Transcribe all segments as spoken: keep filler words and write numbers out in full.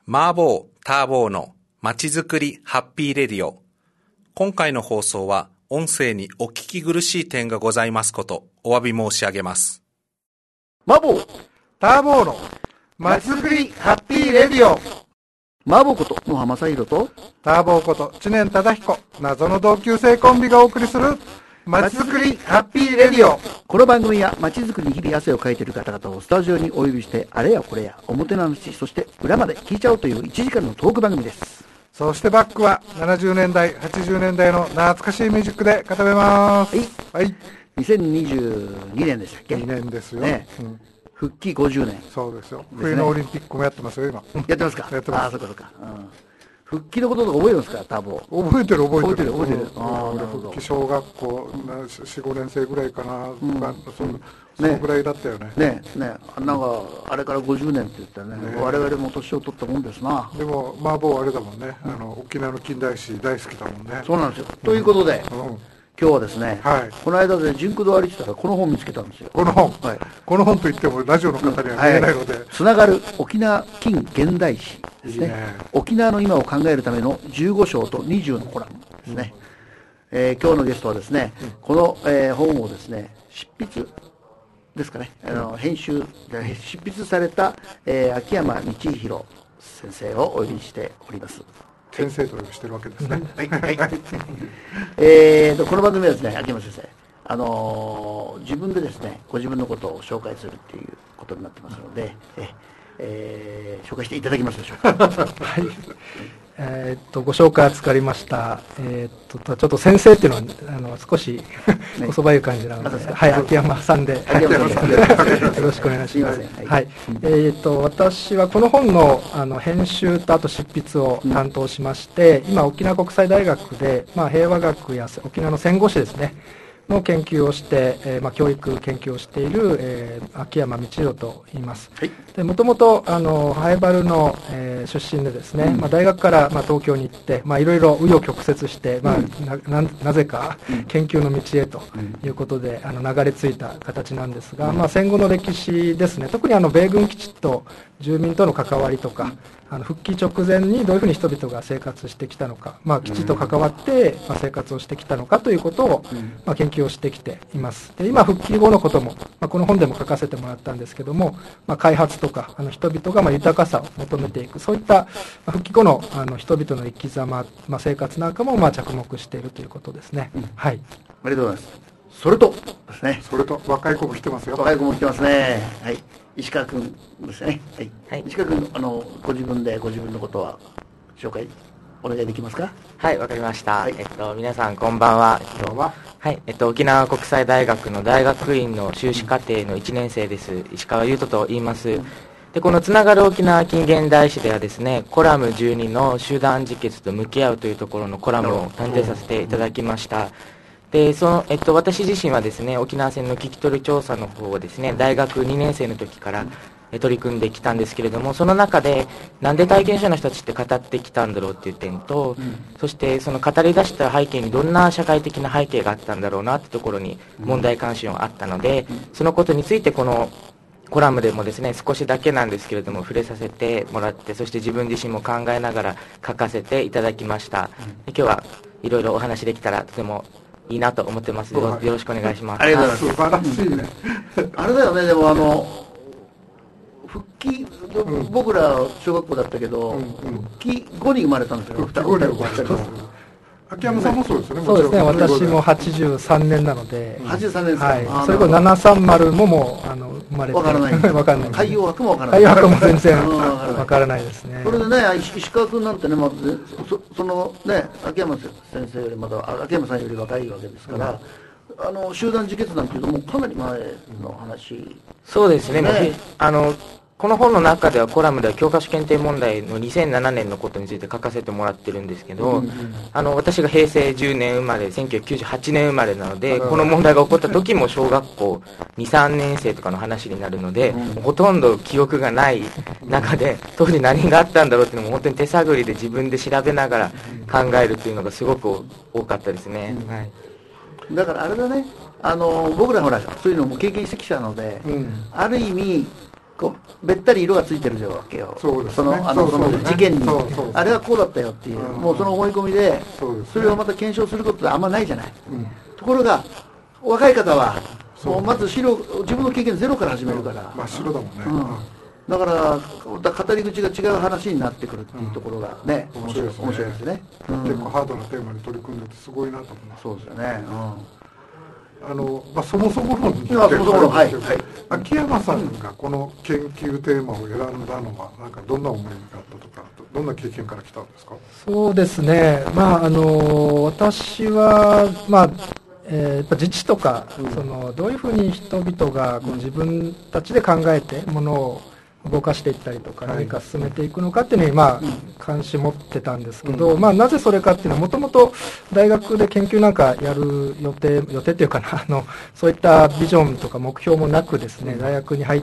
麻婆ターボーのまちづくりハッピーレディオ。今回の放送は音声にお聞き苦しい点がございますことお詫び申し上げます。 麻婆ターボーのまちづくりハッピーレディオ。 麻婆こと野浜正宏とターボーこと知念忠彦、謎の同級生コンビがお送りするまちづくりハッピーレディオ。 この番組はまちづくりに日々汗をかいている方々をスタジオにお呼びして、あれやこれや表の話、そして裏まで聞いちゃおうといういちじかんのトーク番組です。 そしてバックはななじゅうねんだいはちじゅうねんだいの懐かしいミュージックで固めます。 はい、 はい、 にせんにじゅうにねんでしたっけ。 にねんですよ、 ね、うん、復帰ごじゅうねん。 そうですよ、冬のオリンピックもやってますよ今。 やってますか。 やってます。 ああ、そうかそうか、うん、復帰のこととか覚えてますか。ターボ覚えてる覚えてる覚えてる覚えてる、 うん、あ俺復帰小学校 よん,ご 年生ぐらいかな、うん、そ, のそのぐらいだったよね。 ねえねえ、なんかあれからごじゅうねんって言ったら ね, ね我々も年を取ったもんですな。 でも麻婆あれだもんね、あの沖縄の近代史大好きだもんね。 そうなんですよ、うん、ということで、うん、今日はですね、 はい、 この間でジンク堂歩いてたらこの本見つけたんですよ。 この本、はい、この本といってもラジオの方には見えないので、はい、 つながる沖縄近現代史ですね。いいね、沖縄の今を考えるためのじゅうご章とにじゅうのコラムですね、うん、えー、今日のゲストはですね、うん、この、えー、本をですね執筆ですかね、あの編集執筆された、えー、秋山道弘先生をお呼びしております。 先生と呼びしてるわけですね。はいはいはい。 えーとこの番組はですね、秋山先生、あのー、自分でですねご自分のことを紹介するっていうことになってますので、ええー、紹介していただけますでしょうか。 はい、えー、っとご紹介預かりました、えー、っとちょっと先生っていうのはあの少しこそばゆい感じなので、ね、はい、秋山さんで、はい、よろしくお願いします。はい、はい、えー、っと私はこの本の、あの編集とあと執筆を担当しまして、うん、今沖縄国際大学で、まあ、平和学や沖縄の戦後史ですねの研究をして、えーまあ、教育研究をしている、えー、秋山道弘と言います。もともとハイバルの、えー、出身でですね、うん、まあ、大学から、まあ、東京に行って、まあ、いろいろ紆余曲折して、まあ、な, な, なぜか研究の道へということで、あの流れ着いた形なんですが、まあ、戦後の歴史ですね、特にあの米軍基地と住民との関わりとか、あの復帰直前にどういうふうに人々が生活してきたのか、まあ、基地と関わって、まあ、生活をしてきたのかということを、まあ、研究をしてきています。で今復帰後のことも、まあ、この本でも書かせてもらったんですけども、まあ、開発とかあの人々がまあ豊かさを求めていく、そういった、まあ、復帰後の、あの人々の生き様、まあ、生活なんかもまあ着目しているということですね。うん、はい、 ありがとうございます。それとですね、 それと若い子も来てますよ。 若い子も来てますね。はい、石川君ですね。はい、はい、石川君、あのご自分でご自分のことは紹介お願いできますか。 はい、わかりました。はい、えっと皆さんこんばんは。 こんばんは。 はい、えっと沖縄国際大学の大学院の修士課程のいちねん生です。石川優斗と言います。でこのつながる沖縄近現代史ではですね、コラムじゅうにの集団自決と向き合うというところのコラムを担当させていただきました。でそのえっと、私自身はですね、沖縄戦の聞き取り調査の方をですね、大学にねん生の時から取り組んできたんですけれども、その中でなんで体験者の人たちって語ってきたんだろうっていう点と、うん、そしてその語り出した背景にどんな社会的な背景があったんだろうなってところに問題関心はあったので、うん、そのことについてこのコラムでもですね少しだけなんですけれども触れさせてもらって、そして自分自身も考えながら書かせていただきました。うん、今日はいろいろお話できたらとてもいいなと思ってます。よろしくお願いします。 ありがとうございます。 素晴らしいね。 あれだよね、でもあの復帰、うん、僕ら小学校だったけど、うんうん、復帰後に生まれたんですよ。 復帰後に生まれた。秋山さんもそうですよね。 そうですね。私もはちじゅうさんねんなので。 はちじゅうさんねんですか。 はい。それこそななさんまるももうあの生まれて。 わからない。 わからない。 海洋博もわからない。 海洋博も全然わからないですね。 それでね、石川君なんてね、まず そ, そのね秋山先生よりまだ秋山さんより若いわけですから。うん、あの集団自決なんていうのもかなり前の話。 そうですね。ね、あのこの本の中ではコラムでは教科書検定問題のにせんななねんのことについて書かせてもらってるんですけど、うんうん、あの私がへいせいじゅうねん生まれ、せんきゅうひゃくきゅうじゅうはちねん生まれなので、この問題が起こった時も小学校に、さんねん生とかの話になるので、うん、ほとんど記憶がない中で当時何があったんだろうっていうのも本当に手探りで自分で調べながら考えるっていうのがすごく多かったですね。うん、はい、 だからあれだね、あの僕らほらそういうのも経験してきたので、うん、ある意味こうべったり色がついてるわけよ。 そうですね。 そのあのそうそうその事件にそうそうそうあれはこうだったよっていう、 うんもうその思い込みで、 そうですねそれをまた検証することってあんまないじゃない。 うんところが若い方はそうもうまず資料自分の経験ゼロから始めるから、 真っ白だもんね。 うんだから語り口が違う話になってくるっていうところがね、 うん面白いです面白いですね。うん結構ハードなテーマに取り組んでてすごいなと思います。 そうですよね。 あの、まあ、そもそも論いやそもそも論はいはい秋山さんがこの研究テーマを選んだのはなんかどんな思いがあったとか、どんな経験から来たんですか？ そうですね、まああの私は、まあえーやっぱ自治とか、そのどういうふうに人々がこう自分たちで考えてものを動かしていったりとか何か進めていくのかっていうのに、まあ、関心持ってたんですけど、まあ、なぜそれかっていうのはもともと大学で研究なんかやる予定予定っていうかなあのそういったビジョンとか目標もなくですね大学に入って、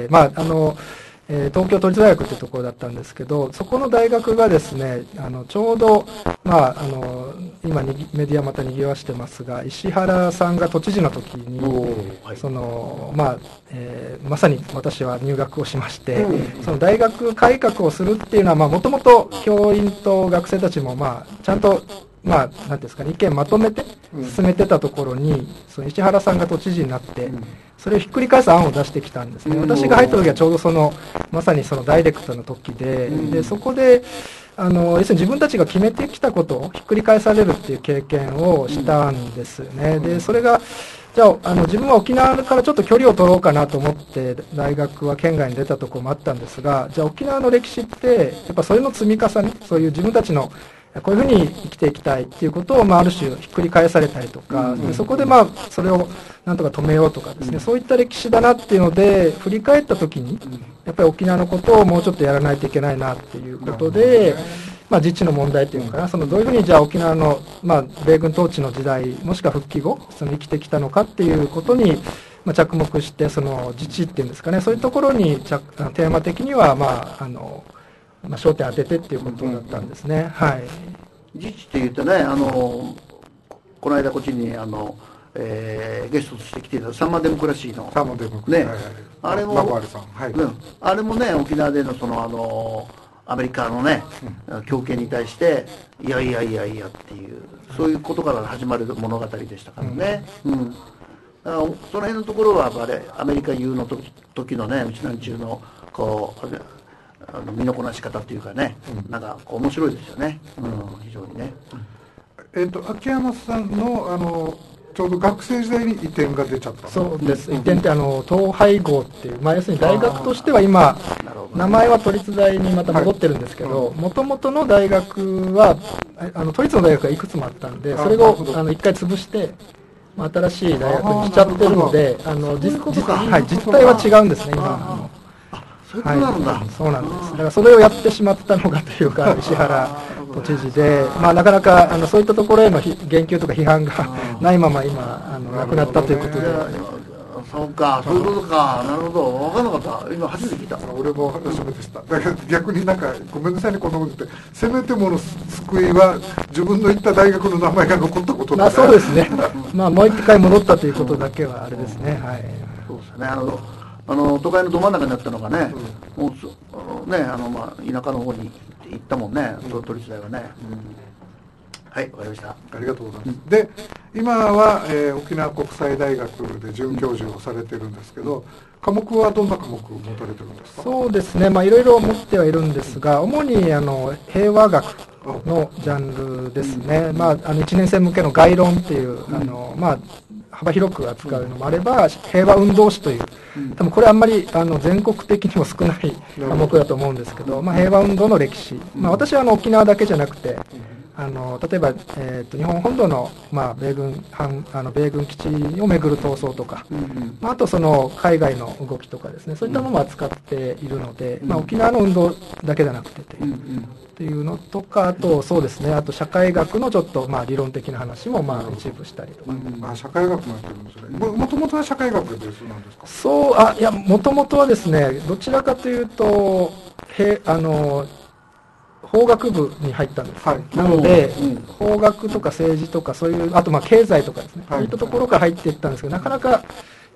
まああのえー東京都立大学というところだったんですけど、そこの大学がですねあのちょうど、まあ、あの今にメディアまたにぎわしてますが、石原さんが都知事の時にその、まあえーまさに私は入学をしまして、その大学改革をするっていうのはもともと教員と学生たちも、まあ、ちゃんとまあ、なんていうんですかね、意見まとめて進めてたところに、その石原さんが都知事になって、それをひっくり返す案を出してきたんですね。私が入った時はちょうどその、まさにそのダイレクトの時で、で、そこで、あの、要するに自分たちが決めてきたことをひっくり返されるっていう経験をしたんですね。で、それが、じゃあ、あの、自分は沖縄からちょっと距離を取ろうかなと思って、大学は県外に出たところもあったんですが、じゃあ沖縄の歴史って、やっぱそれの積み重ね、そういう自分たちのこういうふうに生きていきたいっていうことを、まあ、ある種ひっくり返されたりとか、でそこでまあそれをなんとか止めようとかですね、そういった歴史だなっていうので振り返った時にやっぱり沖縄のことをもうちょっとやらないといけないなっていうことで、まあ、自治の問題っていうのかな、そのどういうふうにじゃあ沖縄の、まあ、米軍統治の時代もしくは復帰後その生きてきたのかっていうことに、まあ、着目して、その自治っていうんですかね、そういうところに着テーマ的にはまああのまあ、焦点当ててっていうことだったんですね。はい。 自治って言ってね、あのこの間こっちにあの、えー、ゲストとして来ていたサンマデモクラシーのサンマデモクラシー、 ね、 はいはい、 あれも、 マゴアルさん、はい、 うん、あれもね沖縄でのそのあのアメリカのね、うん、強権に対していやいやいやいやっていうそういうことから始まる物語でしたからね。うん、うんあのその辺のところはあれアメリカ有の時時のねうちなんちゅうのこうあの身のこなし方っていうかね、うん、なんか面白いですよね、うん、非常にね。 えっと秋山さんのあのちょうど学生時代に移転が出ちゃったそうです、移転ってあの統廃合っていう、まあ、要するに大学としては今名前は都立大にまた戻ってるんですけど、もともとの大学はあの都立の大学がいくつもあったんで、それをあの一回潰して新しい大学にしちゃってるので、あの実はい、実態は違うんですね今。 そういうことなんだ、 はい、そうなんです。だからそれをやってしまったのがというか石原都知事で、まあなかなかあのそういったところへの言及とか批判がないまま今あの亡くなったということで。 そうか、そういうことか、なるほど、分からなかった、今初めて聞いた。 俺も初めて知った。だから逆になんかごめんなさいねこんなこと言って、せめてもの救いは自分の行った大学の名前が残ったことだ、ね。 まあそうですね。まあもう一回戻ったということだけはあれですね。はい。 そうですね。あのあの都会のど真ん中になったのがね、うん、もうねあのまあ田舎の方に行ったもんね、都立大はね。うん、はい、わかりました。 ありがとうございます。うん、で、今は、えー、沖縄国際大学で准教授をされてるんですけど、科目はどんな科目を持たれてるんですか？ そうですね、まあいろいろ持ってはいるんですが、主にあの平和学のジャンルですね。まああのいちねん生向けの概論っていうあのまあ幅広く扱うのもあれば、平和運動史という、多分これあんまりあの全国的にも少ない科目だと思うんですけど、まあ、平和運動の歴史、まあ、私はあの沖縄だけじゃなくて、あの例えば、えー、と日本本土の、まあ、米軍反あの米軍基地をめぐる闘争とか、まあ、あとその海外の動きとかですね、そういったものも扱っているので、まあ、沖縄の運動だけじゃなくてという。っていうのとか、あとそうですね、あと社会学のちょっとまあ理論的な話もまあ一部したりとか、 うん、あ社会学もやってるんですね。もともとは社会学でベースなんですか？ そうあいやもともとはですね、どちらかというとへあの法学部に入ったんです、はい、なので、うん、法学とか政治とかそういうあとまあ経済とかですね、はい、そういったところから入っていったんですけど、なかなか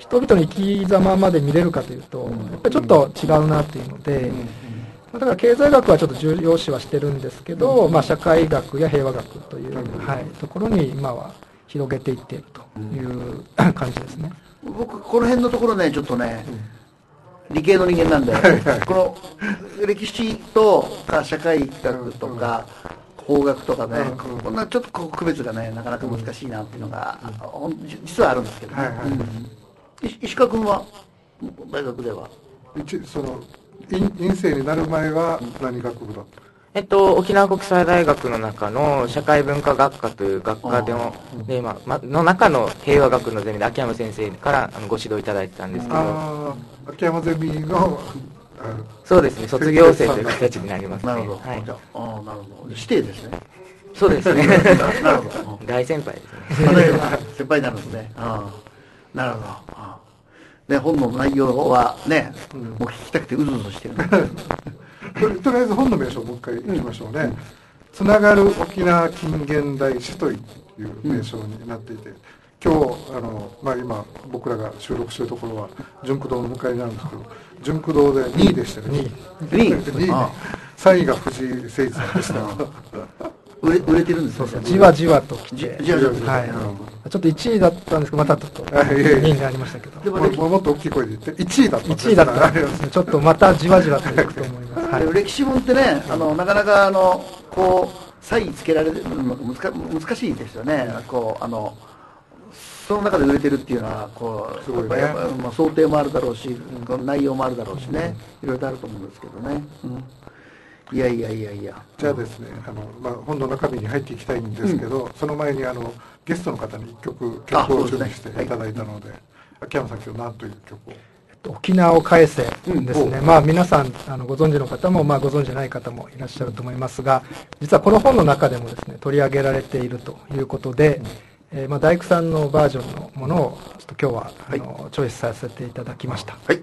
人々の生き様まで見れるかというと、やっぱりちょっと違うなっていうので、だから経済学はちょっと重要視はしてるんですけど、まあ、社会学や平和学という、はい、ところに今は広げていっているという感じですね。 僕この辺のところねちょっとね、理系の人間なんで、この歴史とか社会学とか法学とかね、こんなちょっとこう区別がねなかなか難しいなっていうのが、うん、実はあるんですけどね。はいはい、うん、石川君は大学ではその院生になる前は何学部だった？ えっと、沖縄国際大学の中の社会文化学科という学科での、でまあ、の中の平和学のゼミで秋山先生からあのご指導いただいてたんですけど、 あ秋山ゼミのそうですね、卒業生という形になりますね。 なるほど、はい、じゃあ、あなるほど、指定ですね。 そうですね。 なるほど。 大先輩ですね。 先輩になるんですね。あなるほど。あで本の内容はね、うん、もう聞きたくてうずうずしてると, とりあえず本の名称をもう一回いきましょうね、うん、つながる沖縄近現代史という名称になっていて、うん、今日あの、まあ、今僕らが収録しているところは純駆堂の向かいになるんですけど、純駆堂でにいでしたね。にいにいさんいが藤井誠一さんでした売れ、売れてるんですか？ じわじわと来て、 じわじわと来て、 はい、ちょっといちいだったんですけど、またちょっとにいになりましたけど、 でもも, もっと大きい声で言っていちいだったんです。 いちいだったんですね。ちょっとまたじわじわといくと思います。 はい、歴史本ってね、あのなかなかあのこう差異つけられるのが難, 難しいですよね。こうあのその中で売れてるっていうのはこう、ね、やっぱまあ、想定もあるだろうし、うん、内容もあるだろうしね、いろいろあると思うんですけどね。うんいやいやいやいや。 じゃあですね、あのまあ、本の中身に入っていきたいんですけど、うん、その前にあのゲストの方にいっきょく曲を準備していただいたので、でねはい、秋山さん今日何という曲を？ えっと、沖縄を返せですね。うん、まあ皆さんあのご存知の方も、まあ、ご存知ない方もいらっしゃると思いますが、実はこの本の中でもですね取り上げられているということで、うんえーまあ、大工さんのバージョンのものをちょっと今日は、はい、あのチョイスさせていただきました。 はい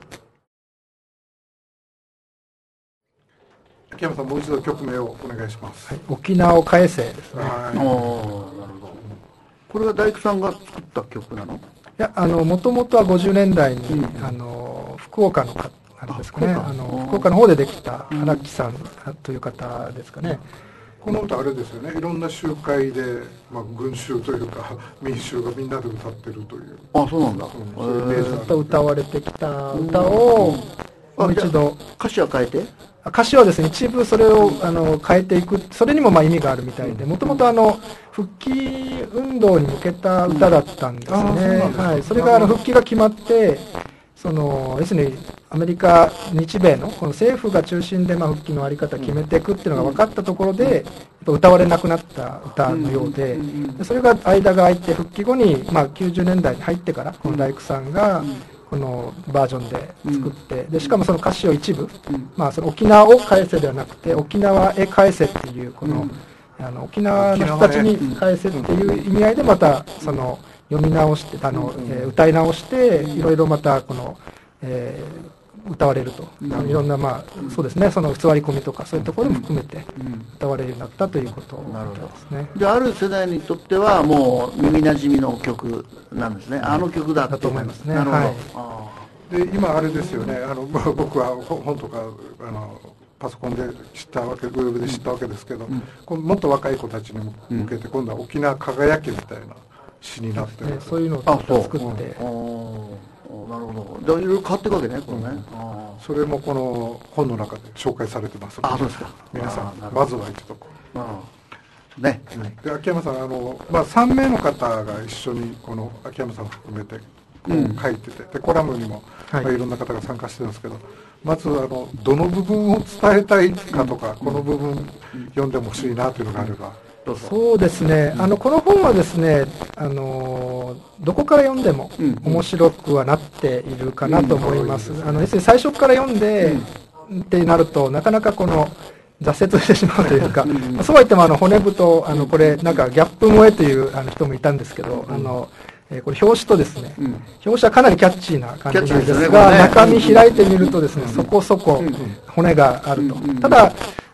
秋山さん、もう一度曲名をお願いします。 はい、沖縄を返せですね。 はい、おなるほど。これは大工さんが作った曲なの？いや、あの、もともとはごじゅうねんだいに、うん、あの、福岡のか、あれですかね、ああの、福岡の方でできた荒木さんという方ですかね。 この歌あれですよね、いろんな集会で、まあ、群衆というか民衆がみんなで歌ってるという。 あ、そうなんだ。 そういうイメージずっと歌われてきた歌を、もう一度。 歌詞は変えて？ 歌詞はですね、一部それをあの変えていく、それにもまあ意味があるみたいで、もともとあの復帰運動に向けた歌だったんですね。はい、それがあの復帰が決まって、その要するにアメリカ、日米のこの政府が中心でまあ復帰の在り方を決めていくっていうのが分かったところで、歌われなくなった歌のようで、それが間が空いて復帰後にまあきゅうじゅうねんだいに入ってからこの大工さんがこのバージョンで作って、でしかもその歌詞を一部、まあ、その沖縄を返せではなくて沖縄へ返せっていうこの、あの沖縄の人たちに返せっていう意味合いでまたその読み直してあの、えー、歌い直していろいろまたこの、えー、歌われると、うん、いろんなまあそうですね、その座り込みとかそういうところも含めて歌われるようになったということですね。 である世代にとってはもう耳なじみの曲なんですね。あの曲だだと思いますね。 なるほど。 はい、で今あれですよね、あの僕は本とかあのパソコンで知ったわけ、ウェブで知ったわけですけど、うん、もっと若い子たちに向けて今度は沖縄輝けみたいな詩になってる、 ね、そういうのを作って、 うん、なるほど。いろいろ変わっていくわけね、これね、うん、 それもこの本の中で紹介されてますので、 あ、そうですか。 皆さんまずは一度うんね、 で秋山さんあの、まあ、さんめいの方が一緒にこの秋山さんを含めてこう書いてて、でコラムにも、はいまあ、いろんな方が参加してるんですけど、まずあのどの部分を伝えたいかとか、うん、この部分読んでほしいなというのがあれば。 そうですね、あのこの本はですね、あのどこから読んでも面白くはなっているかなと思います。あの要するに最初から読んで、うん、ってなるとなかなかこの挫折してしまうというか、うん、そうは言ってもあの骨太、あのこれなんかギャップ萌えというあの人もいたんですけど、うん、あのえー、これ表紙とですね、うん、表紙はかなりキャッチーな感じなんですが、ねね、中身開いてみるとですね、うん、そこそこ骨があると、うん、ただ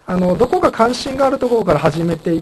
あのどこか関心があるところから始めていって、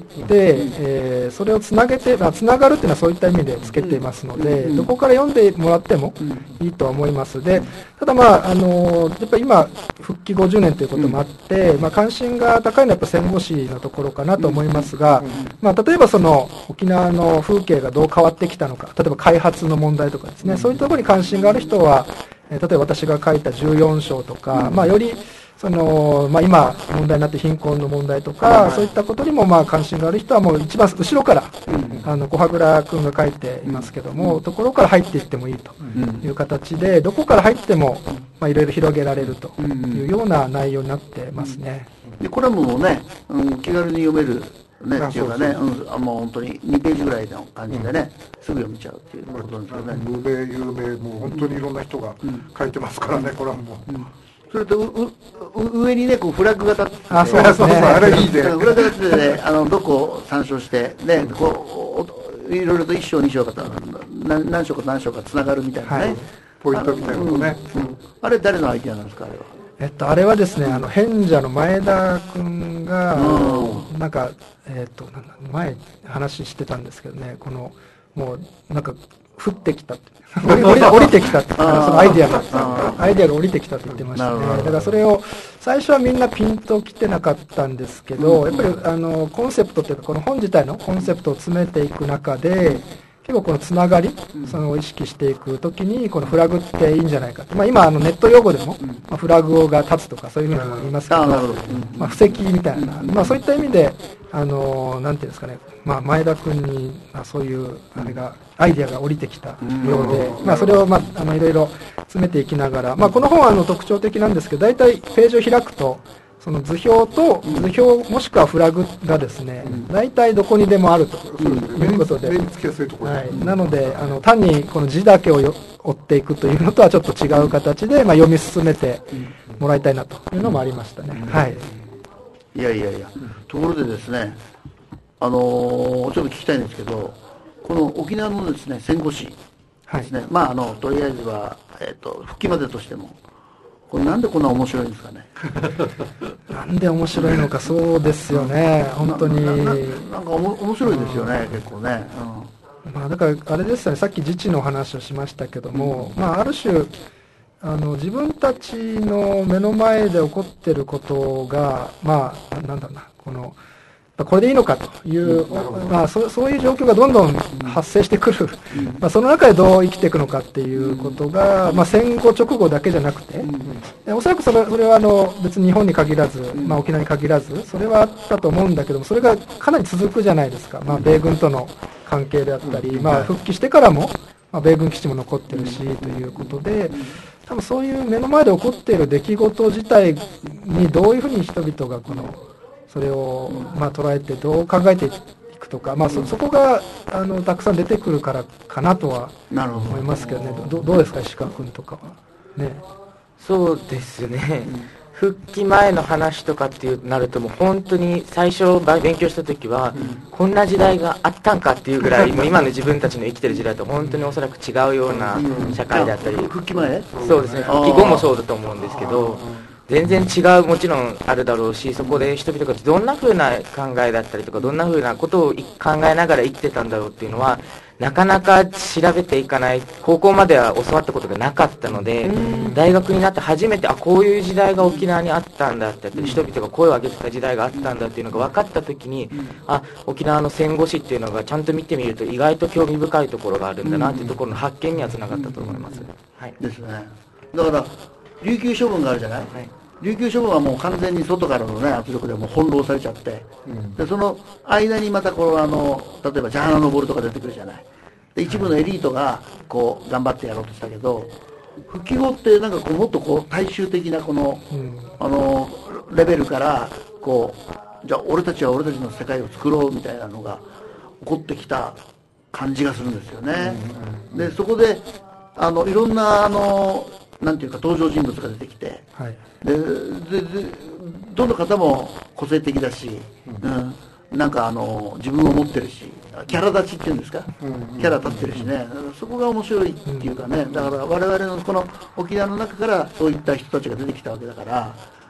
えー、それをつなげて、まあ、つながるっていうのはそういった意味でつけていますので、どこから読んでもらってもいいとは思いますで、ただまあ、あのやっぱり今復帰ごじゅうねんということもあって、まあ、関心が高いのはやっぱ戦後史のところかなと思いますが、まあ、例えばその沖縄の風景がどう変わってきたのか、例えば開発の問題とかですね、そういったところに関心がある人は、えー、例えば私が書いたじゅうよん章とか、まあ、よりそのまあ、今問題になって貧困の問題とか、そういったことにもまあ関心がある人はもう一番後ろから、あの小羽倉君が書いていますけども、ところから入っていってもいいという形で、どこから入ってもまあいろいろ広げられるというような内容になってますね。 でコラムもね、うん、気軽に読めるね、っていうかね、うん、あもう本当ににページぐらいの感じでね、すぐ読めちゃうっていうことですよね。 無名有名もう本当にいろんな人が書いてますからね、コラムも。 それとうう上にねこうフラッグが立ってて、 あ、そうですね、 あれいいね。 フラッグが立っててね、あのどこを参照してね、こういろいろと一章二章か何何章か何章かつながるみたいなね、はい、 ポイントみたいなことね。 うんうん、あれ誰のアイディアなんですかあれは。 えっと、あれはですね、あの変者の前田君が、うん、なんか、えっと、なんだ前話してたんですけどね、このもうなんか降ってきたって降り降りてきたってそのアイディアがアイディアが降りてきたって言ってましたね。だからそれを最初はみんなピンときてなかったんですけど、やっぱりあのコンセプトというかこの本自体のコンセプトを詰めていく中で、結構このつながり、そのを意識していくときにこのフラグっていいんじゃないかって、まあ、今あのネット用語でも、まあ、フラグが立つとかそういうふうにも言いますけど、まあ、布石みたいな、まあ、そういった意味であのなんていうんですかね、まあ、前田君に、まあ、そういうあれがアイデアが降りてきたようで、まあ、それを、まあ、あのいろいろ詰めていきながら、まあ、この本はあの特徴的なんですけど、大体ページを開くとその図表と図表もしくはフラグがですね、大体どこにでもあるということで、はい、なのであの単にこの字だけを追っていくというのとはちょっと違う形で、まあ、読み進めてもらいたいなというのもありましたね。はい。 いやいやいや、ところでですね、あのー、ちょっと聞きたいんですけど、この沖縄のですね戦後史ですね、はい、まああのとりあえずは、えーと、復帰までとしても。これなんでこんな面白いんですかね。 なんで面白いのか、そうですよね、本当に。 な, な, なんかおも面白いですよね、結構ね。 うん、まあ、だからあれですよね、さっき自治の話をしましたけども、うん、まあ、ある種あの自分たちの目の前で起こっていることが、まあ、なんだろうな、このこれでいいのかという、まあ、そ, そういう状況がどんどん発生してくる、まあ、その中でどう生きていくのかっていうことが、まあ、戦後直後だけじゃなくて、おそらくそれそれはあの別に日本に限らず、まあ、沖縄に限らずそれはあったと思うんだけども、それがかなり続くじゃないですか、まあ、米軍との関係であったり、まあ、復帰してからも、まあ、米軍基地も残ってるしということで、多分そういう目の前で起こっている出来事自体にどういうふうに人々がこのそれをまあ捉えてどう考えていくとか、まあ、そ, そこがあのたくさん出てくるからかなとは思いますけどね。ど, どうですか石川君とかは、ね。 そうですね、うん、復帰前の話とかっていうなるともう本当に最初勉強した時は、うん、こんな時代があったんかっていうぐらいもう今の自分たちの生きてる時代と本当におそらく違うような社会だったり、うん、 復帰前そうですね、復帰後もそうだと思うんですけど、全然違うもちろんあるだろうし、そこで人々がどんな風な考えだったりとかどんな風なことを考えながら生きてたんだろうっていうのはなかなか調べていかない、高校までは教わったことがなかったので、大学になって初めてあこういう時代が沖縄にあったんだって人々が声を上げてた時代があったんだっていうのが分かった時に、あ沖縄の戦後史っていうのがちゃんと見てみると意外と興味深いところがあるんだなっていうところの発見にはつながったと思います。はい、 ですね。だから琉球処分があるじゃない、はい、琉球処分はもう完全に外からの、ね、圧力でもう翻弄されちゃって、うん、でその間にまたこのあの例えばジャーナ・ノボルとか出てくるじゃない。で一部のエリートがこう頑張ってやろうとしたけど、復帰後ってなんかこうもっとこう大衆的なこの、うん、あのレベルからこうじゃあ俺たちは俺たちの世界を作ろうみたいなのが起こってきた感じがするんですよね。うん、でそこであのいろんなあのなんていうか登場人物が出てきて、はい、でででどの方も個性的だし、うんうん、なんかあの自分を持ってるしキャラ立ちっていうんですか、うん、キャラ立ってるしね、そこが面白いっていうかね、だから我々のこの沖縄の中からそういった人たちが出てきたわけだから、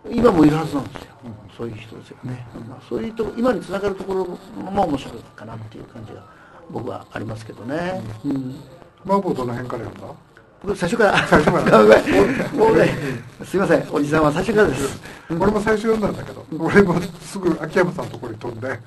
今もいるはずなんですよ、うん、そういう人ですよね、うん、そういうと今につながるところも面白いかなっていう感じが僕はありますけどね。うんうん、 マーボーどの辺から読んだ？ 僕最初から最初からもうねすいませんおじさんは最初からです。 俺も最初読んだんだけど、俺もすぐ秋山さんのところに飛んで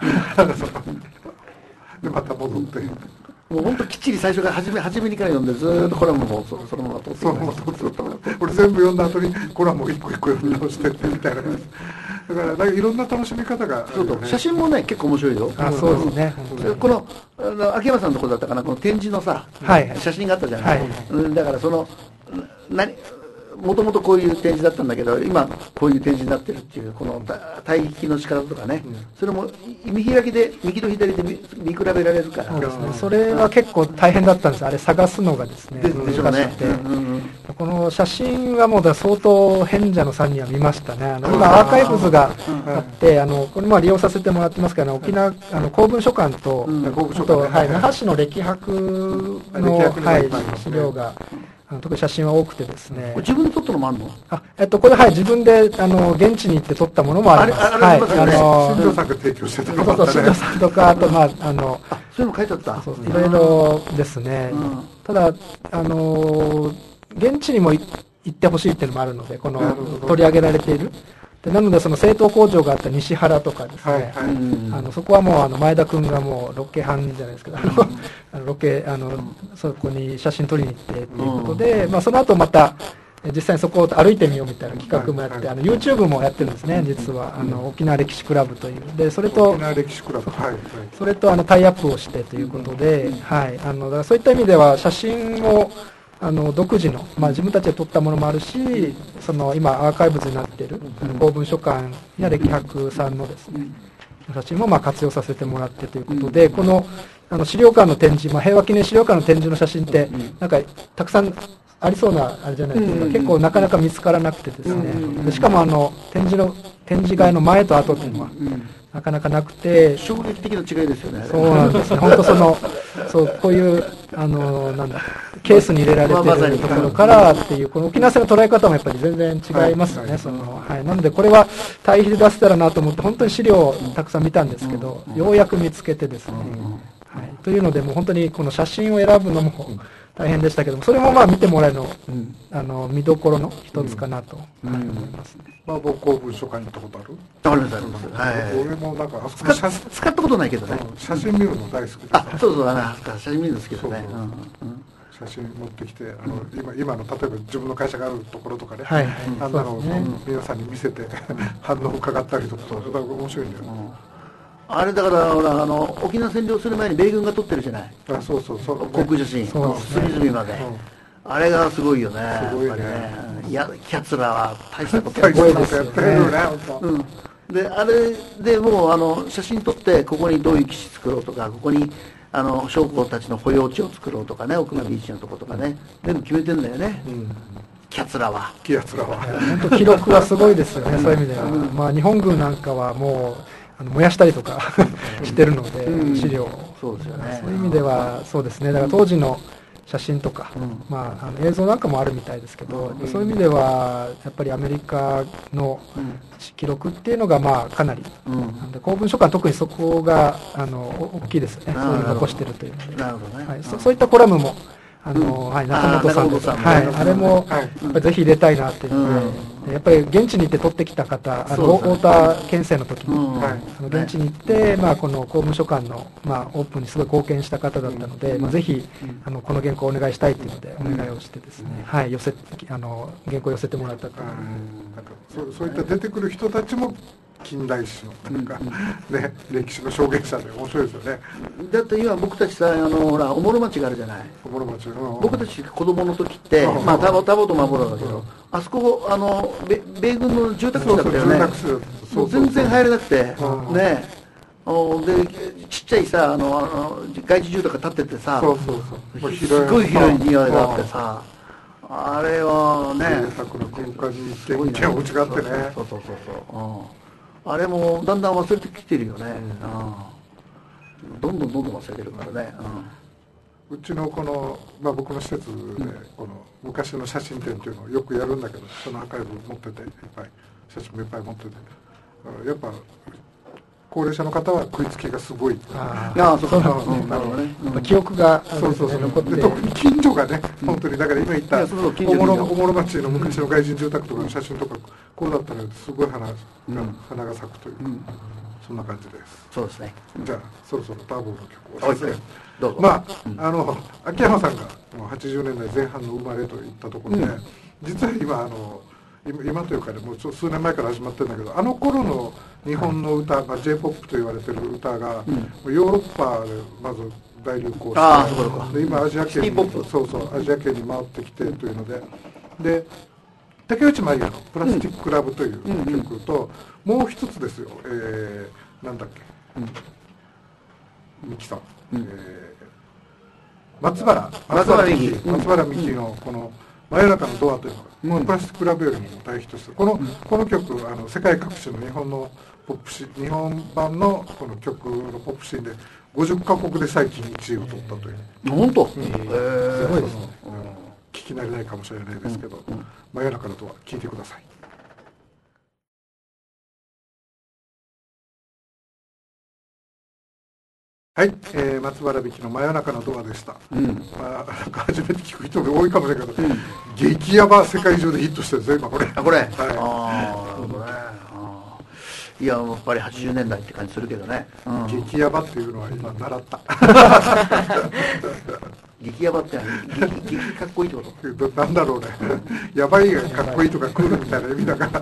でまた戻ってもう本当きっちり最初から初め初めにから読んでずーっとコラムもそそのまま取ってそう俺全部読んだ後にコラムを一個一個読み直してってみたいな感じだからなんかいろんな楽しみ方があるよね。 写真もね結構面白いよ。 あそうですね、 うん、このあの秋山さんのところだったかなこの展示のさ、はい、写真があったじゃない、はい、うん、だからその何もともとこういう展示だったんだけど今こういう展示になってるっていうこの対比の仕方とかね、うん、それも見開きで右と左で 見, 見比べられるからそうですね、それは結構大変だったんです。あれ探すのがですね難しくて、うんうん、 この写真はもう相当賢者のさんには見ましたね。あの今アーカイブズがあってあのこれまあ利用させてもらってますから、ね、沖縄あの公文書館と、うん、あと、はい、那覇市の歴博の、はい、資料があの特に写真は多くてですね。 自分で撮ったのもあるの？ あ、えっとこれはい自分であの現地に行って撮ったものもあります。 あれあれありますよね。 はい、あの新庄さんが提供してたのもあったね。 新庄さんとかあとまああのあそういうの書いてあった。 そういろいろですね。うん、ただあの現地にも行ってほしいっていうのもあるのでこの取り上げられている。でなのでその製陶工場があった西原とかですね、はいはい、あのそこはもうあの前田君がもうロケハンじゃないですけど、あの、あのロケあのそこに写真撮りに行ってっていうことで、まあ、その後また実際にそこを歩いてみようみたいな企画もやって、はいはい、あの YouTube もやってるんですね実はあの沖縄歴史クラブというでそれと沖縄歴史クラブ、はいはい、 それとあのタイアップをしてということで、はい、あのだからそういった意味では写真をあの独自の、まあ、自分たちで撮ったものもあるしその今アーカイブズになっている公文書館や歴博さんのですね写真もまあ活用させてもらってということでこのあの資料館の展示、まあ、平和記念資料館の展示の写真ってなんかたくさんありそうなあれじゃないですか、結構なかなか見つからなくてですねでしかもあの展示の展示会の前と後っていうのはなかなかなくて衝撃的な違いですよね。 そうなんですね本当そのそうこういうあのなんだケースに入れられてるところからっていうこの沖縄戦の捉え方もやっぱり全然違いますよね、はい、そのはい、なのでこれは対比で出せたらなと思って本当に資料をたくさん見たんですけど、うん、ようやく見つけてですね、うんはい、というのでもう本当にこの写真を選ぶのも大変でしたけどもそれもまあ見てもらえるの、うん、あの見どころの一つかなと、うんはい、思いますね。 まあ僕公文書館に行ったことある？ ありますあります。はい。 俺もなんかあそこ使, 使ったことないけどね。 写真見るの大好きで。 あ、そうそうあの写真見るの好きですね。そうそううんうん写真持ってきてあの、うん、今, 今の例えば自分の会社があるところとかね、 はいはい、 あんなのを、ね、皆さんに見せて反応を伺ったりとかそれが面白いんだよ、うんあれだからほらあの沖縄占領する前に米軍が撮ってるじゃない。 あそうそうそう、 航空写真隅々まで、うん、あれがすごいよね。 すごいね。 ねいやキャツラは大したことやってるですよね。 うん、であれでもうあの写真撮ってここにどういう基地作ろうとかここにあの将校たちの保養地を作ろうとかね奥間ビーチのとことかね全部決めてんだよね、うん、キャツラはキャツラは本当記録はすごいですよねそういう意味では、うん、まあ日本軍なんかはもうあの燃やしたりとかしてるので、うん、資料を、 そうですよね。 そういう意味ではそうですねだから当時の写真とか、うんまあ、あの映像なんかもあるみたいですけど、うん、そういう意味ではやっぱりアメリカの記録っていうのがまあかなり、うん、で公文書館特にそこがあの大きいですねそういうのを残してるというので、 なるほどね、 はい、そ, そういったコラムもあの、うんはい、中本さんとか、はい、あれもやっぱりぜひ入れたいなっていうので、うん、やっぱり現地に行って撮ってきた方あの太田県政の時に、うんはい、あの現地に行って、まあ、この公文書館の、まあ、オープンにすごい貢献した方だったので、うんまあ、ぜひあのこの原稿をお願いしたいというのでお願いをしてですね、うんはい、寄せあの原稿を寄せてもらったと、うん、なんかそう、そういった出てくる人たちも近代史のなんか、うんね、歴史の証言者で面白いですよね。 だって今僕たちさあのほらおもろ町があるじゃない。 おもろ町、うん、 僕たち子供の時って、うん、まあタボタボとマボロだけど、うん、あそこあの米軍の住宅地だったよね。もう全然入れなくて、うん、ねでちっちゃいさあのあの外地住宅が建っててさ、 そうそうそうすごい広い庭があってさ。あれはね、 贅沢な空間に一軒一軒お家があってね。 そうそうそうそう。うんあれもだんだん忘れてきてるよね、うん、どんどんどんどん忘れてるからね、 うん、うちのこの、まあ、僕の施設でこの昔の写真展っていうのをよくやるんだけどそのアーカイブ持ってていっぱい写真もいっぱい持ってて、やっぱ高齢者の方は食いつきがすごい。 ああ、そうなんですね。なるほどね。やっぱ記憶がそうそうそう。残って、特に近所がね、本当にだから今言ったおもろおもろ町の昔の外人住宅とかの写真とかこうだったらすごい花が花が咲くという、そんな感じです。 そうですね。 じゃあそろそろターボの曲をですね。 どうぞ。 まああの秋山さんがはちじゅうねんだいぜん半の生まれといったところで、実は今あの今というかね、もう数年前から始まってるんだけど、あの頃の日本の歌、まあ、ジェイポップ と言われてる歌が、うん、ヨーロッパでまず大流行して、 あー、そうか。 で今アジア圏にそうそうアジア圏に回ってきてというので、で竹内まりやの「プラスティック・ラブ」という曲と、うん、もう一つですよ、えー、なんだっけ、美紀さん、うん、えー、松原松原美紀松原美紀のこの「真夜中のドア」というのが、うん、プラスティックラブよりも大ヒットしてるこの、うん、この曲あの世界各地の日本のポップシ日本版のこの曲のポップシーンでごじゅっかこくで最近いちいを取ったという。 本当、うん、 すごいですね、うん、聞き慣れないかもしれないですけど、うんうん、真夜中のドア聴いてください。はい、えー、松原美紀の真夜中のドアでした。うん、まあ、なんか初めて聞く人が多いかもしれないけど、うん、激ヤバ世界中でヒットしてるんですよ、今これ。 あ、これ。はい、ああ、これ。いや、やっぱりはちじゅうねんだいって感じするけどね。 うん、激ヤバっていうのは今習った。 激ヤバって激激かっこいいってこと？なんだろうね。ヤバいがかっこいいとかクールみたいな意味だから。だ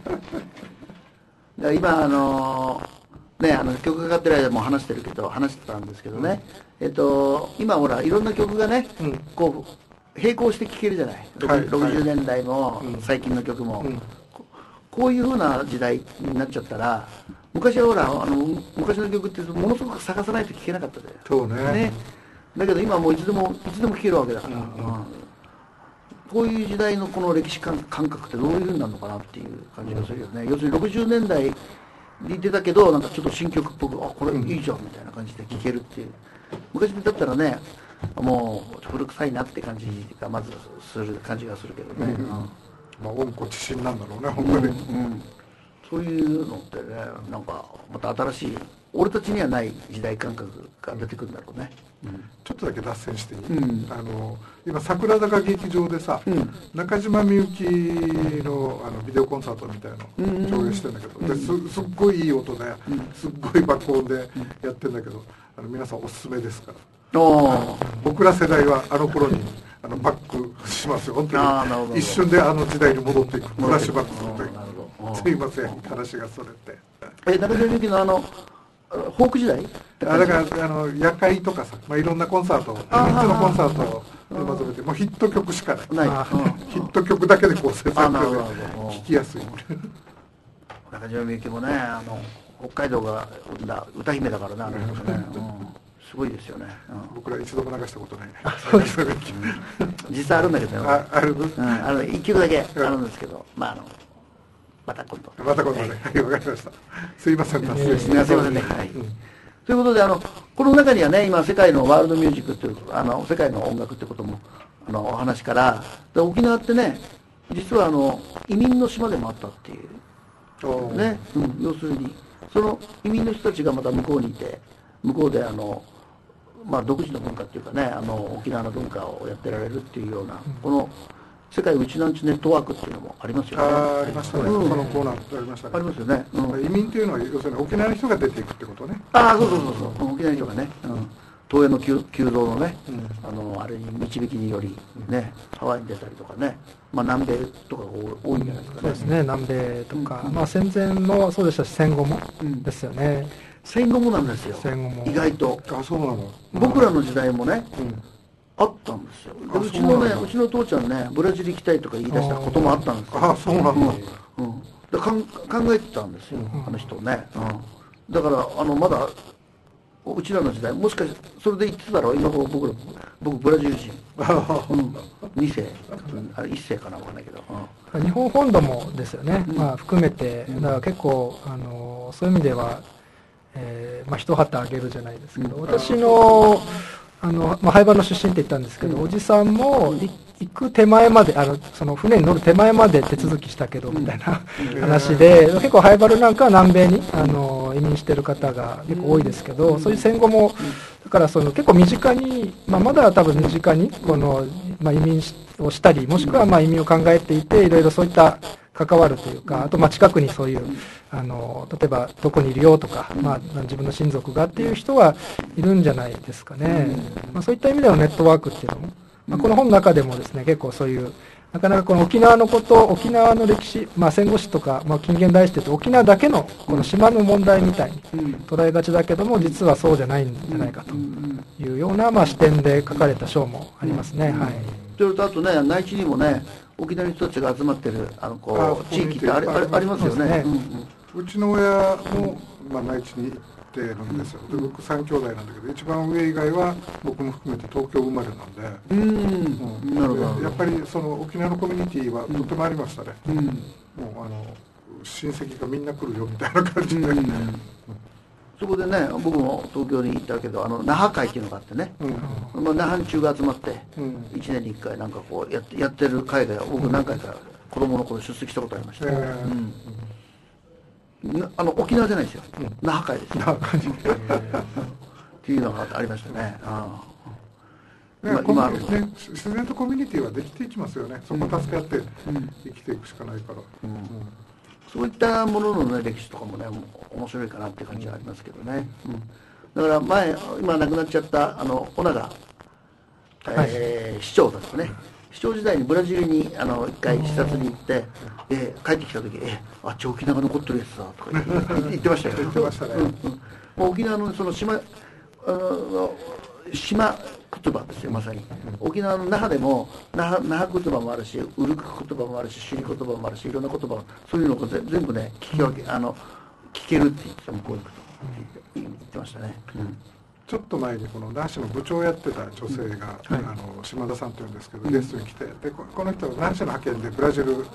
から今あのー。ね、あの曲かかってる間も話してるけど話してたんですけどね、うん、えっと今ほらいろんな曲がね、うん、こう並行して聴けるじゃない、はい、ろくじゅうねんだいも、はい、最近の曲も、うん、こ, こういう風な時代になっちゃったら、昔はほらあの昔の曲ってものすごく探さないと聴けなかったで、 そうね、ね、 だけど今もういつでもいつでも聴けるわけだから、うんうん、こういう時代のこの歴史感覚ってどういう風になるのかなっていう感じがするよね、うん、要するにろくじゅうねんだいに出たけどなんかちょっと新曲っぽく、あ、これいいじゃんみたいな感じで聴けるっていう、昔だったらねもう古臭いなって感じがまずする感じがするけどね、うんうん、 まあ温故知新なんだろうね本当に、うんうん、 そういうのってねなんかまた新しい俺たちにはない時代感覚が出てくるんだろうね、 うん、ちょっとだけ脱線していい、うん、あの今桜坂劇場でさ、うん、中島みゆき の, あのビデオコンサートみたいの上映してるんだけど、うん、です, すっごいいい音で、うん、すっごい爆音でやってるんだけど、あの皆さんおすすめですから、うん、僕ら世代はあの頃にあのバックしますよ本当に一瞬であの時代に戻っていくフラッシュバックするという、すいません話がそれてえ中島みゆきのあのフォーク時代あだからあの夜会とかさ、まあ、いろんなコンサートみっつのコンサートをまとめてもうヒット曲しかない、ないヒット曲だけで構成されてるので聴きやすい中島みゆきもねあの北海道が生んだ歌姫だからねあの人ね、うん、すごいですよね、 うん、僕ら一度も流したことない実際あるんだけどねあある、 うん、あのいっきょくだけあるんですけど、まああのまた今度また今度ね、はい、わかりました。すいません、脱線して。 すいませんね。はい。うん、ということで、あの、この中にはね、今、世界のワールドミュージックという、あの、世界の音楽ってことも、あの、お話から、沖縄ってね、実はあの、移民の島でもあったっていう。ね、うん、要するに、その移民の人たちがまた向こうにいて、向こうであの、まあ、独自の文化っていうかね、あの、沖縄の文化をやってられるっていうような、この、世界うちなんちネットワークっていうのもありますよね。 あありましたね、うん、そのコーナーありましたね。 ありますよね、 うん、移民っていうのは要するに沖縄の人が出ていくってことね。 ああそうそうそうそう、沖縄の人がね、うん、東映の急急増のね、うん、あのあれに導きによりねハワイに出たりとかね、まあ南米とかが多いんじゃないですかね。 そうですね、南米とか、うん、まあ戦前もそうでしたし戦後もですよね。うん、 戦後もなんですよ。戦後も意外と。 あそうなの。 僕らの時代もね。うんあったんですよ。うちのね、うちの父ちゃんね、ブラジル行きたいとか言い出したこともあったんですよ。 あ、そうなんだ。うん、 うん、でかん考えてたんですよ、うん、あの人ね、うん。だからあのまだうちらの時代、もしかしてそれで言ってただろう。今僕ら僕ブラジル人、うん、にせい、あれいっせいかなわかんないけど、 うん。日本本土もですよね。うん、まあ含めて、だから結構あのそういう意味では、えー、まあ一旗あげるじゃないですけど、うん、私のあの、まあ、廃盤の出身って言ったんですけど、うん、おじさんも行く手前まで、あのその船に乗る手前まで手続きしたけどみたいな、うん、話で、結構ハイバルなんかは南米にあの移民してる方が結構多いですけど、うん、そういう戦後もだからその結構身近に、まあ、まだ多分身近にこの、まあ、移民をしたり、もしくはまあ移民を考えていて、いろいろそういった関わるというか、あとまあ近くにそういうあの例えばどこにいるよとか、まあ、自分の親族がっていう人はいるんじゃないですかね。まあ、そういった意味でのネットワークっていうのも、まあ、この本の中でもですね、結構そういうなかなかこの沖縄のこと、沖縄の歴史、まあ、戦後史とか、まあ、近現代史って言うと沖縄だけのこの島の問題みたいに捉えがちだけども、実はそうじゃないんじゃないかというような、まあ、視点で書かれた章もありますね。はい。 それとあとね、内地にもね、沖縄の人たちが集まってるあのこう地域ってあり、ありますよね。 うんうん、うちの親も、まあ、内地に行ってるんですよ。で僕さん兄弟なんだけど、一番上以外は僕も含めて東京生まれなんで、うん、うん、なるほど。やっぱりその沖縄のコミュニティはとてもありましたね。うん、もうあの親戚がみんな来るよみたいな感じで。うんうん、 そこでね、僕も東京に行ったけど、あの那覇会っていうのがあってね、うん、まあ、那覇中が集まって、いちねんにいっかいなんかこうやって、やってる会が僕何回か子供の頃出席したことありました、ね。うん、あの沖縄じゃないですよ、うん、那覇会ですよ。っていうのがありましたね。あ今今ね、自然とコミュニティはできていきますよね。そこを助け合って生きていくしかないから。うんうんうん、 そういったものの、ね、歴史とかもね、面白いかなって感じがありますけどね。うん、だから前、今亡くなっちゃったあの尾長、えーはい、市長だったね。市長時代にブラジルにあの一回視察に行って、えー、帰ってきた時、えー、あっち沖縄が残ってるやつだとか言ってましたよ。言ってましたね。うんうん、もう沖縄のその島、あの島言葉ですよ、まさに。沖縄の那覇でも那覇、那覇言葉もあるし、ウルク言葉もあるし、首里言葉もあるし、いろんな言葉、そういうのを全部ね、聞き分け、あの聞けるって言って向こう行くと言ってましたね。うん、 ちょっと前にこの那覇市の部長をやってた女性が、うん、はい、あの島田さんというんですけど、ゲストに来て、でこの人は那覇市の派遣でブラジル、うん、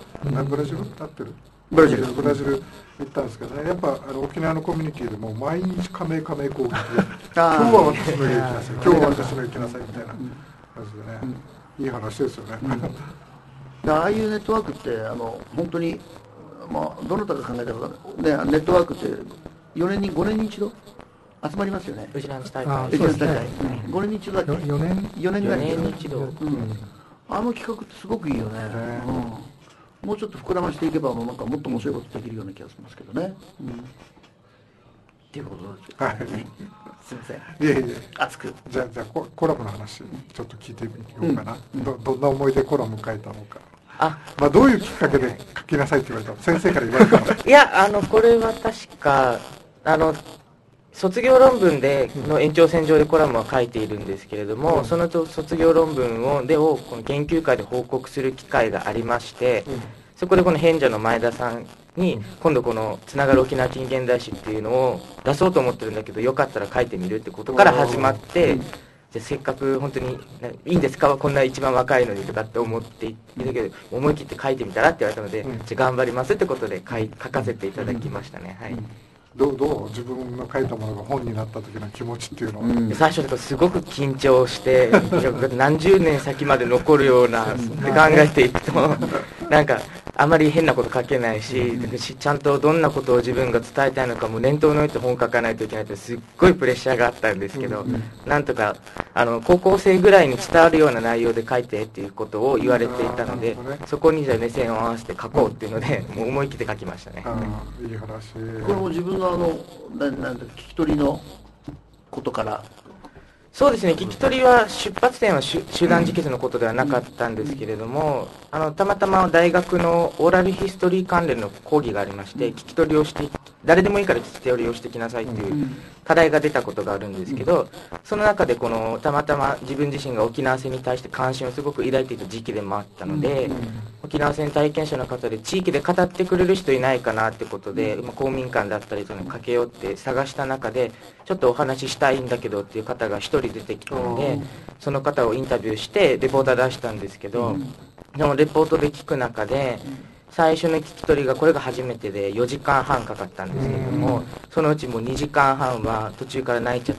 ブラジル立ってるブラジルブラジル行ったんですけどね、やっぱあの沖縄のコミュニティでも毎日加盟加盟攻撃で今日は私の家行きなさい、今日は私の家行きなさいみたいな感じでね、うん、いい話ですよね。 うん、ああいうネットワークってあの本当に、まあ、どなたが考えたか、ね、ネットワークってよねんにごねんに一度集まりますよね。 ウジナンチ大会。 ウジナンチ大会。ごねんに一度だっけ。 よねんよねんぐらいに一度。 うん。あの企画ってすごくいいよね。うん、もうちょっと膨らましていけば、なんかもっと面白いことできるような気がしますけどね。うん、っていうことですよ。 はい。 すみません。いえいえ。 熱く。 じゃあじゃあコ, コラムの話ちょっと聞いてみようかな。うん、ど, どんな思いでコラム書いたのか。 あ、 まあどういうきっかけで書きなさいって言われたの？先生から言われたの？ いや、あのこれは確かあの。卒業論文での延長線上でコラムは書いているんですけれども、うん、そのと卒業論文をでをこの研究会で報告する機会がありまして、うん、そこでこの編者の前田さんに、うん、今度このつながる沖縄近現代史っていうのを出そうと思ってるんだけどよかったら書いてみるってことから始まって、じゃあせっかく本当にいいんですか、こんな一番若いのにとかって思っていたけど、思い切って書いてみたらって言われたので、じゃあ頑張りますってことで書い書かせていただきましたね。はい。 どうどう自分が書いたものが本になった時の気持ちっていうのは、うん、 最初すごく緊張して何十年先まで残るようなって考えていくとなんかあまり変なこと書けないし、うん、ちゃんとどんなことを自分が伝えたいのかも念頭に置いて本書かないといけないってすっごいプレッシャーがあったんですけど、うんうん、なんとかあの高校生ぐらいに伝わるような内容で書いてっていうことを言われていたので、うん、そこにじゃあ目線を合わせて書こうっていうので、うん、もう思い切って書きましたね。 いい話。 これも自分のあのななんだ聞き取りのことから。 そうですね、聞き取りは出発点は集団自決のことではなかったんですけれども、あのたまたま大学のオーラルヒストリー関連の講義がありまして、聞き取りをして誰でもいいから聞き取りをしてきなさいという課題が出たことがあるんですけど、その中でこのたまたま自分自身が沖縄戦に対して関心をすごく抱いていた時期でもあったので、沖縄戦体験者の方で地域で語ってくれる人いないかなってことで、まあ、公民館だったりとかに駆け寄って探した中で、ちょっとお話ししたいんだけどっていう方が一人出てきたので、その方をインタビューしてレポーター出したんですけど、でもレポートで聞く中で最初の聞き取りがこれが初めてでよじかんはんかかったんですけれども、そのうちもうにじかんはんは途中から泣いちゃって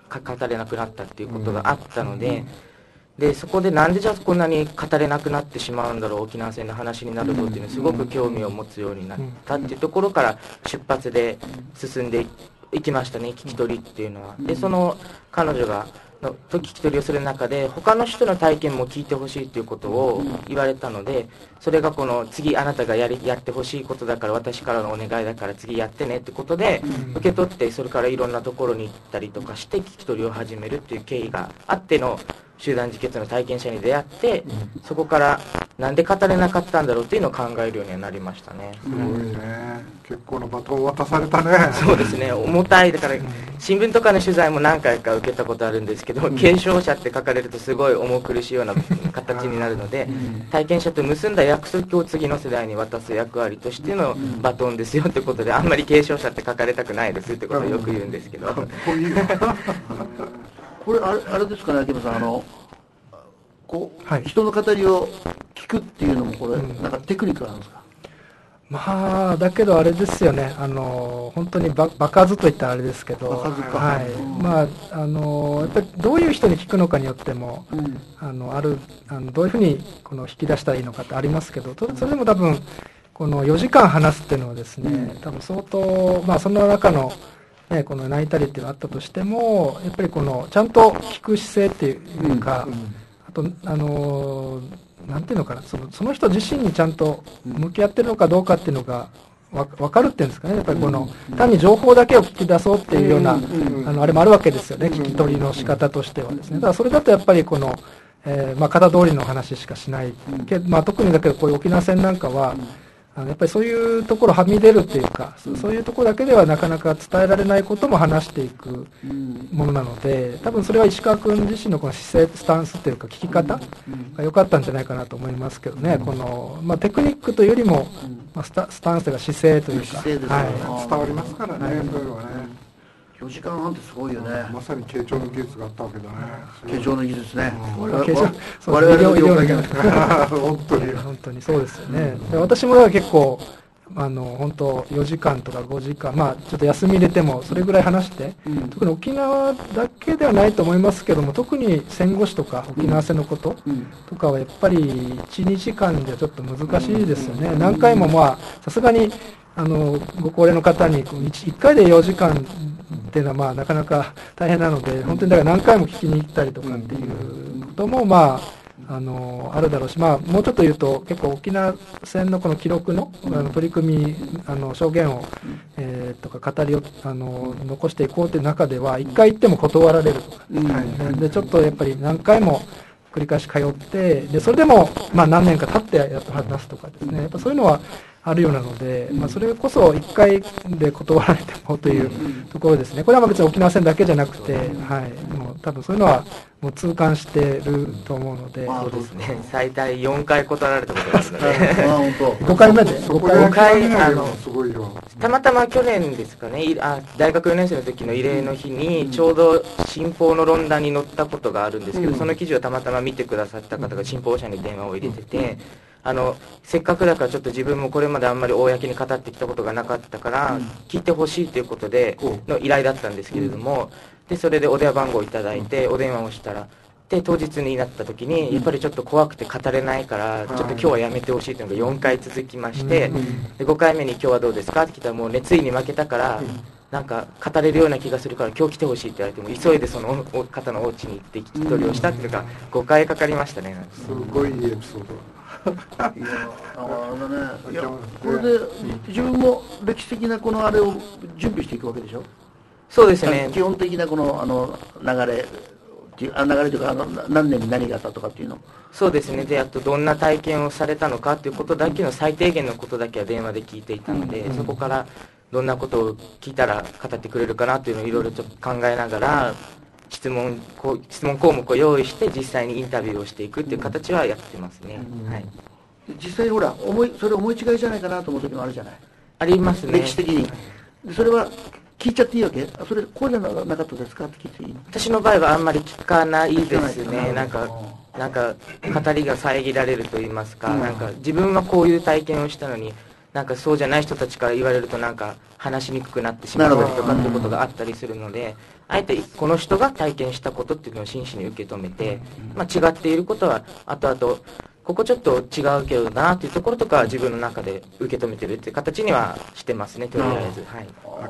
語れなくなったっていうことがあったので、でそこでなんでじゃあこんなに語れなくなってしまうんだろう沖縄戦の話になるとっていうのにすごく興味を持つようになったっていうところから出発で進んでいきましたね、聞き取りっていうのは。でその彼女がのと聞き取りをする中で他の人の体験も聞いてほしいということを言われたので、それがこの次あなたがやりやってほしいことだから私からのお願いだから次やってねってことで受け取って、それからいろんなところに行ったりとかして聞き取りを始めるっていう経緯があっての集団自決の体験者に出会って、そこからなんで語れなかったんだろうっていうのを考えるようにはなりましたね。 すごいね、結構なバトンを渡されたね。 そうですね、重たい。だから新聞とかの取材も何回か受けたことあるんですけど、軽症者って書かれるとすごい重苦しいような形になるので、体験者と結んだ約束を次の世代に渡す役割としてのバトンですよってことで、あんまり軽症者って書かれたくないですってことをよく言うんですけど。 これあれあれですかね、秋山さん、あのこう、 はい、 人の語りを聞くっていうのもこれ、うん、なんかテクニックなんですか。 まあだけどあれですよね、あの本当に場数といったらあれですけど、はい、うん、まああのやっぱりどういう人に聞くのかによっても、うん、あのあるあのどういうふうにこの引き出したらいいのかってありますけど、それでも多分このよじかん話すっていうのはですね、多分相当まあその中のね、この泣いたりっていうのがあったとしても、やっぱりこのちゃんと聞く姿勢っていうか、うんうん、あとあのなんていうのかな、そのその人自身にちゃんと向き合ってるのかどうかっていうのがわ分かるっていうんですかね。やっぱりこの、うん、単に情報だけを聞き出そうっていうような、うんうん、あのあれもあるわけですよね、聞き取りの仕方としてはですね。だからそれだとやっぱりこの、えー、まあ型通りの話しかしないけど、まあ特にだけどこういう沖縄戦なんかは、あのやっぱりそういうところはみ出るっていうか、うん、そういうところだけではなかなか伝えられないことも話していくものなので、多分それは石川君自身のこの姿勢、スタンスっていうか聞き方が良かったんじゃないかなと思いますけどね。うん、このまあ、テクニックというよりも、うん、まあ、スタ、スタンスというか姿勢というか、 姿勢ですね、 はい、伝わりますからね、はい、そういうのはね。 よじかんはんってすごいよね。 まさに傾聴の技術があったわけだね。 傾聴の技術ね。 我々の業界本当に本当にそうですよね。で私も結構あの本当よじかんとかごじかん、まあちょっと休み入れてもそれぐらい話して、うん、特に沖縄だけではないと思いますけども、特に戦後史とか沖縄戦のこととかはやっぱりいちにちかんじゃちょっと難しいですよね。何回もまあさすがにあのご高齢の方にいっかいでよじかんっていうのはまあなかなか大変なので、本当にだから何回も聞きに行ったりとかっていうこともまああのあるだろうし、まあもうちょっと言うと結構沖縄戦のこの記録の、あの取り組み、あの証言を、えー、とか語りをあの残していこうという中では、一回行っても断られるとか、はい、でちょっとやっぱり何回も繰り返し通って、でそれでもまあ何年か経ってやっと話すとかですね、やっぱそういうのはあるようなので、まあ、それこそいっかいで断られてもというところですね。これはまあ別に沖縄戦だけじゃなくて、はい、もう多分そういうのはもう痛感してると思うので、 そうですね、最大よんかい断られたことですのでごかいめでごかいあのたまたま去年ですかね、あ大学よねん生の時の慰霊の日にちょうど新報の論壇に載ったことがあるんですけど、その記事をたまたま見てくださった方が新報社に電話を入れてて、あのせっかくだからちょっと自分もこれまであんまり公に語ってきたことがなかったから、うん、聞いてほしいということでの依頼だったんですけれども、でそれでお電話番号をいただいてお電話をしたら、で当日になった時にやっぱりちょっと怖くて語れないからちょっと今日はやめてほしいというのがよんかい続きまして、でごかいめに今日はどうですかって聞いたら、もうねついに負けたからなんか語れるような気がするから今日来てほしいって言われても急いでその方のお家に行って聞き取りをしたっていうのがごかいかかりましたね。 すごいエピソードいやあのね、いやこれで自分も歴史的なこのあれを準備していくわけでしょ。 そうですね。 基本的なこのあの流れあ流れというかあの何年に何があったとかっていうの。 そうですね。であとどんな体験をされたのかっていうことだけの最低限のことだけは電話で聞いていたので、うん、そこからどんなことを聞いたら語ってくれるかなっていうのをいろいろちょっと考えながら質問こう質問項目を用意して実際にインタビューをしていくっていう形はやってますね。うん、はい。 実際にほら思いそれ思い違いじゃないかなと思う時もあるじゃない。 ありますね。 歴史的に。それは聞いちゃっていいわけ？それこうじゃなかったですかって聞いていいの？ 私の場合はあんまり聞かないですね。なんかなんか語りが遮られると言いますか、うん、なんか自分はこういう体験をしたのになんかそうじゃない人たちから言われるとなんか話しにくくなってしまうとかっていうことがあったりするので、あえてこの人が体験したことっていうのを真摯に受け止めて、まあ、違っていることは後々ここちょっと違うけどなっていうところとか自分の中で受け止めてるっていう形にはしてますね、とりあえず。はい、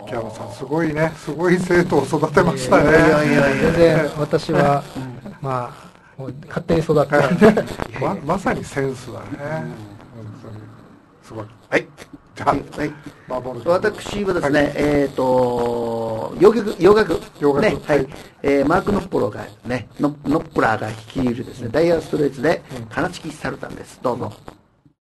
秋山さんすごいね、すごい生徒を育てましたね。いやいやいやいや全然私はまあもう勝手に育ったま, まさにセンスだね、うん、本当にすごい。はい、じゃあ、はい、 私はですね、はい、えっ、ー、と洋楽洋楽洋楽、 ね、はい、えー、マーク・ノッポロがねノノッポラーが率いるですね、うん、ダイヤーストレイツで、うん、カナチキサルタンです。どうぞ。うん、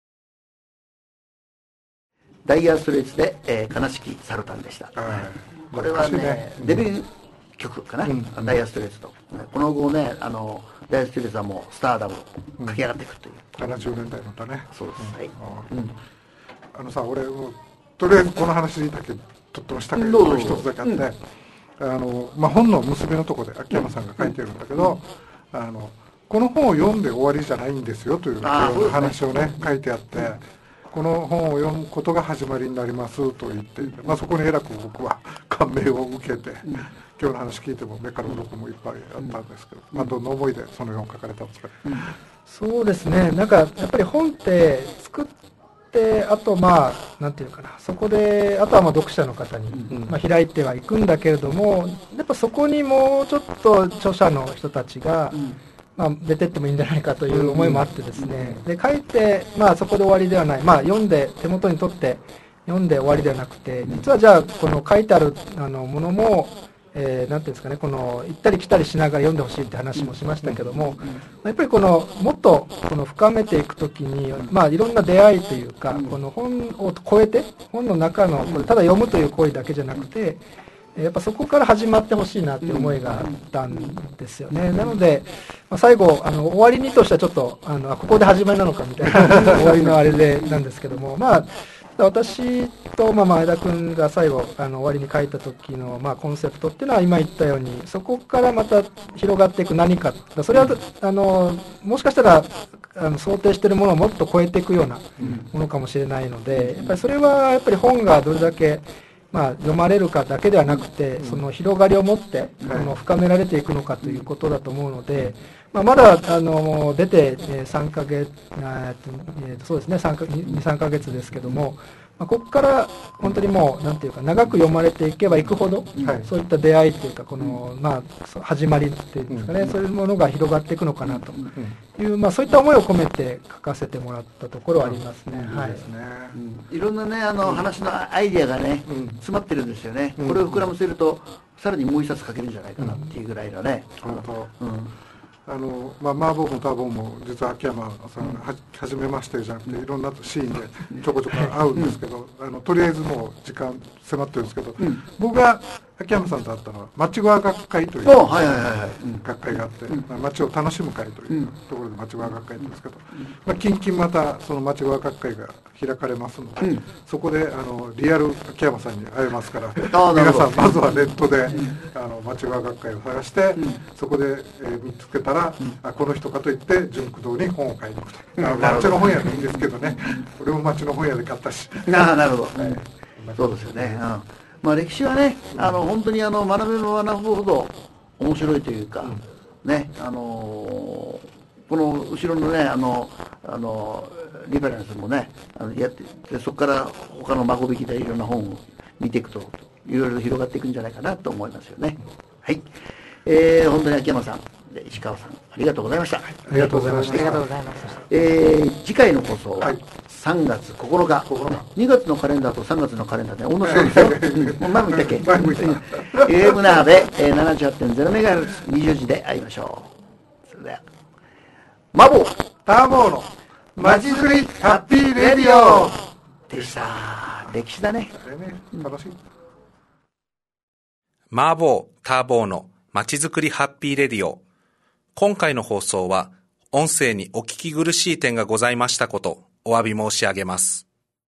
ダイヤーストレイツで、えー、カナチキサルタンでした。これはね、ね、デビュー曲かな、うん、ダイヤーストレイツと。この後ね、あのダイヤーストレイツはもうスターダム駆け上がっていくという。 ななじゅうねんだいの歌ね。 そうです。はい。 うん、あのさ、俺とりあえずこの話だけとってもしたけど一つだけあって、うん、あのまあ、本の結びのところで秋山さんが書いてるんだけど、うん、あのこの本を読んで終わりじゃないんですよという話をね書いてあって、この本を読むことが始まりになりますと言って、まあ、そこにえらく僕は感銘を受けて、うん、今日の話聞いても目から鱗もいっぱいあったんですけど、うん、まあ、どんな思いでその本を書かれたんですかね。うん、 そうですね、なんかやっぱり本って作ってあとまあなんていうかな、そこであとはまあ読者の方に、うん、まあ、開いてはいくんだけれども、やっぱそこにもうちょっと著者の人たちが、うん、まあ、出てってもいいんじゃないかという思いもあってですね、で書いて、まあ、そこで終わりではない、まあ、読んで手元に取って読んで終わりではなくて、実はじゃあこの書いてあるあのものも、えー、なんていうんですかね、この行ったり来たりしながら読んでほしいって話もしましたけども、やっぱりこのもっとこの深めていくときに、まあ、いろんな出会いというか、この本を超えて本の中のこれただ読むという行為だけじゃなくて、やっぱそこから始まってほしいなっていう思いがあったんですよね。なので、まあ、最後あの終わりにとしてはちょっとあのここで始まりなのかみたいな終わりのあれでなんですけども、まあ私と、まあ、前田君が最後あの終わりに書いた時の、まあ、コンセプトっていうのは今言ったように、そこからまた広がっていく何か、それはあのもしかしたらあの想定しているものをもっと超えていくようなものかもしれないので、やっぱりそれはやっぱり本がどれだけまあ、読まれるかだけではなくて、その広がりを持ってこの深められていくのかということだと思うので、まあ、まだあの出てさんかげつ、えー、そうですね、に、さんかげつですけども、まあ、ここから本当にもうなんていうか長く読まれていけばいくほど、はい、そういった出会いというかこの、まあ、始まりっていうんですかね、うん、そういうものが広がっていくのかなという、まあ、そういった思いを込めて書かせてもらったところはありますね。はい、 いろんなねあの話のアイディアがね、うん、詰まってるんですよね。これを膨らませるとさらにもう一冊書けるんじゃないかなっていうぐらいのね。 うんうんあのまあ、マーボーもターボーも実は秋山さんは初めましてじゃなくていろんなシーンでちょこちょこ会うんですけど、あのとりあえずもう時間迫ってるんですけど、うん、僕が秋山さんと会ったのは町川学会という学会があって、まあ、町を楽しむ会というところで町川学会なんですけど、まあ、近々またその町川学会が開かれますので、うん、そこであのリアル秋山さんに会えますから皆さんまずはネットであの町川学会を探して、うん、そこで、えー、見つけたら、うん、あこの人かといって純駆動に本を買いに行くと、うん、町の本屋でいいんですけどね俺も町の本屋で買ったしあなるほど、はい、そうですよね、うんまあ、歴史はねあの本当にあの学べば学ぶほど面白いというか、うん、ねあのー、この後ろのねあのあのリファレンスもねあのやってでそこから他の孫引きでいろんな本を見ていくといろいろ広がっていくんじゃないかなと思いますよね。はい、えー、本当に秋山さんで石川さんありがとうございました。ありがとうございました。 ありがとうございました。 えー、次回の放送はさんがつここのか、にがつのカレンダーとさんがつのカレンダーで同じですよ、うん、前も言ったっけ前も言った エーエム ナーで、えー、ななじゅうはちてんゼロメガヘルツ にじゅうじで会いましょう。それではマボーターボーのまちづくりハッピーレディオでした。歴史だね。 あれね、楽しい。 マーボーターボーのまちづくりハッピーレディオ。今回の放送は音声にお聞き苦しい点がございましたことお詫び申し上げます。